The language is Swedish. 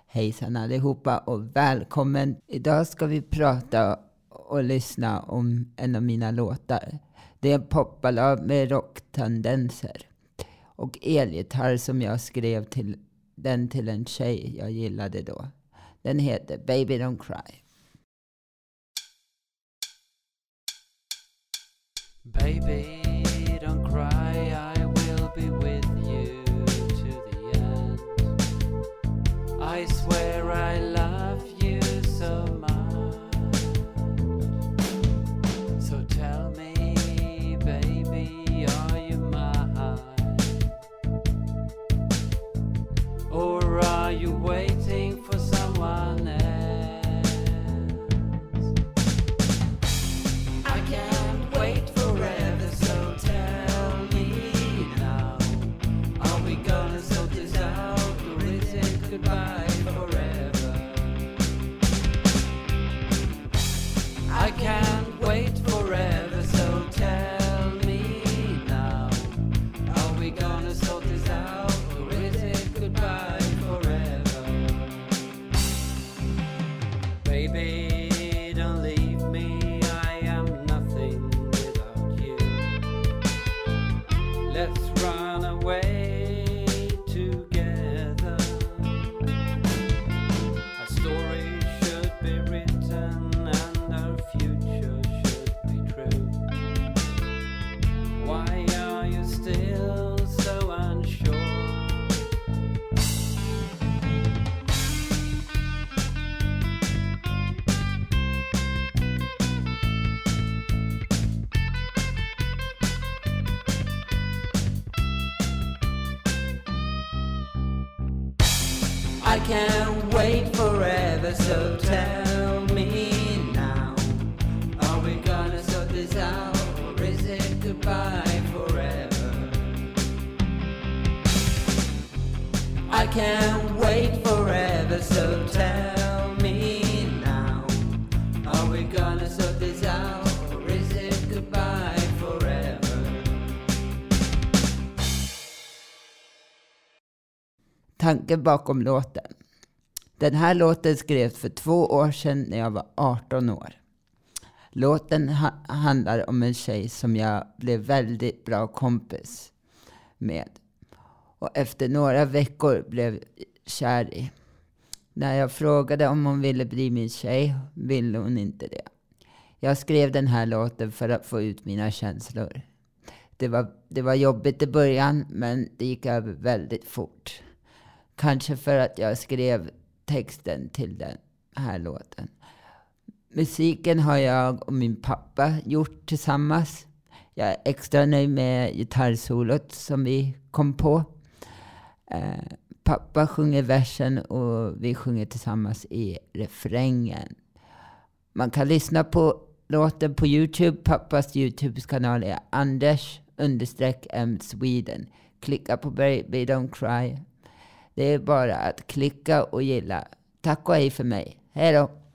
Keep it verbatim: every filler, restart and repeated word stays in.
Hejsan allihopa och välkommen. Idag ska vi prata och lyssna om en av mina låtar. Det är en popballad med rocktendenser. Och elgitarr som jag skrev till den till en tjej jag gillade då. Den heter Baby Don't Cry. Baby, don't cry, I will be with you to the end. I swear I love you so much. So tell me, baby, are you mine? Or are you waiting for someone else? I can't wait forever, so tell me now. Are we gonna sort this out, or is it goodbye forever? I can't wait forever, so tell me now. Are we gonna sort this out, or is it goodbye forever? Baby, don't leave me, I am nothing without you. Let's run away together. Our story should be written and our future should be true. Why are you still so unsure? I can't wait forever, so tell me now. Are we gonna sort this out, or is it goodbye forever? I can't wait forever, so tell me now. Are we gonna sort this out, or is it goodbye forever? Tanken bakom låten. Den här låten skrevs för två år sedan när jag var arton år. Låten ha- handlar om en tjej som jag blev väldigt bra kompis med. Och efter några veckor blev kär i. När jag frågade om hon ville bli min tjej ville hon inte det. Jag skrev den här låten för att få ut mina känslor. Det var, det var jobbigt i början, men det gick över väldigt fort. Kanske för att jag skrev texten till den här låten. Musiken har jag och min pappa gjort tillsammans. Jag är extra nöjd med gitarrsolot som vi kom på. Eh, pappa sjunger versen och vi sjunger tillsammans i refrängen. Man kan lyssna på låten på YouTube. Pappas YouTube-kanal är Anders understreck M Sweden. Klicka på Baby Don't Cry. Det är bara att klicka och gilla. Tack och hej för mig. Hej då!